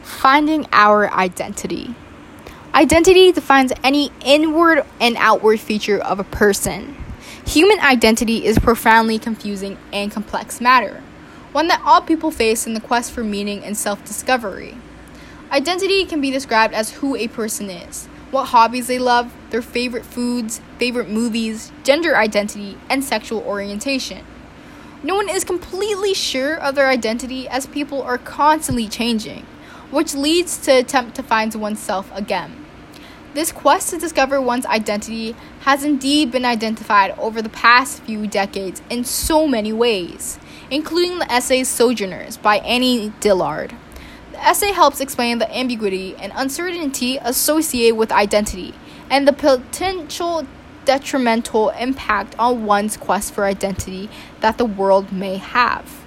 Finding our identity. Identity defines any inward and outward feature of a person. Human identity is profoundly confusing and complex matter, one that all people face in the quest for meaning and self-discovery. Identity can be described as who a person is, what hobbies they love, their favorite foods, favorite movies, gender identity, and sexual orientation. No one is completely sure of their identity as people are constantly changing, which leads to attempt to find oneself again. This quest to discover one's identity has indeed been identified over the past few decades in so many ways, including the essay Sojourners by Annie Dillard. The essay helps explain the ambiguity and uncertainty associated with identity and the potential detrimental impact on one's quest for identity that the world may have.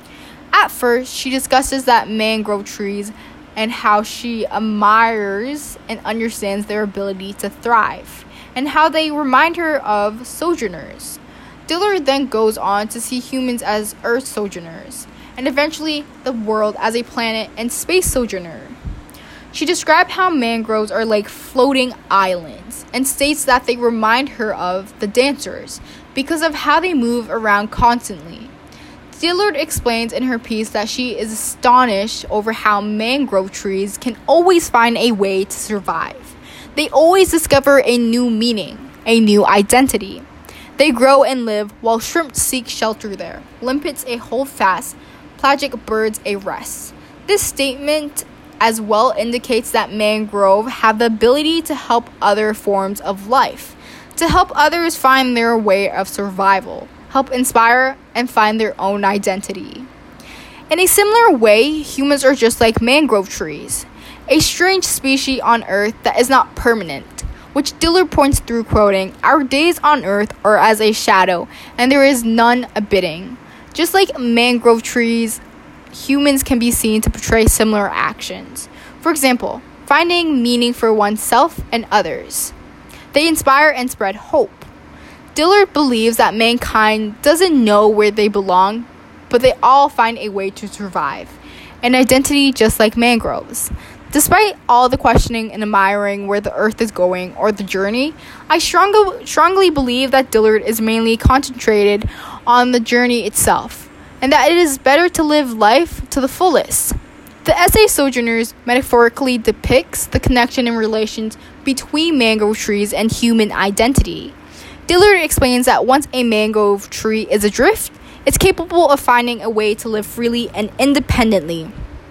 At first, she discusses that mangrove trees and how she admires and understands their ability to thrive, and how they remind her of sojourners. Dillard then goes on to see humans as Earth sojourners, and eventually the world as a planet and space sojourner. She described how mangroves are like floating islands, and states that they remind her of the dancers because of how they move around constantly. Dillard explains in her piece that she is astonished over how mangrove trees can always find a way to survive. They always discover a new meaning, a new identity. They grow and live while shrimp seek shelter there, limpets a hold fast, pelagic birds a rest. This statement as well indicates that mangrove have the ability to help other forms of life, to help others find their way of survival, help inspire and find their own identity. In a similar way, humans are just like mangrove trees, a strange species on Earth that is not permanent, which Dillard points through quoting, "Our days on Earth are as a shadow, and there is none abiding." Just like mangrove trees, humans can be seen to portray similar actions. For example, finding meaning for oneself and others. They inspire and spread hope. Dillard believes that mankind doesn't know where they belong, but they all find a way to survive, an identity just like mangroves. Despite all the questioning and admiring where the Earth is going or the journey, I strongly believe that Dillard is mainly concentrated on the journey itself, and that it is better to live life to the fullest. The essay Sojourners metaphorically depicts the connection and relations between mangrove trees and human identity. Dillard explains that once a mangrove tree is adrift, it's capable of finding a way to live freely and independently.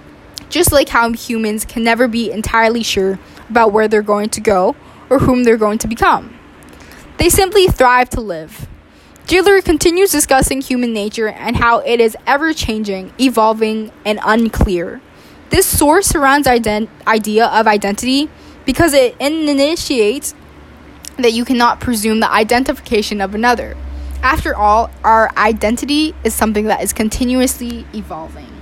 Just like how humans can never be entirely sure about where they're going to go or whom they're going to become. They simply thrive to live. Dillard continues discussing human nature and how it is ever-changing, evolving, and unclear. This source surrounds idea of identity because it initiates that you cannot presume the identification of another. After all, our identity is something that is continuously evolving.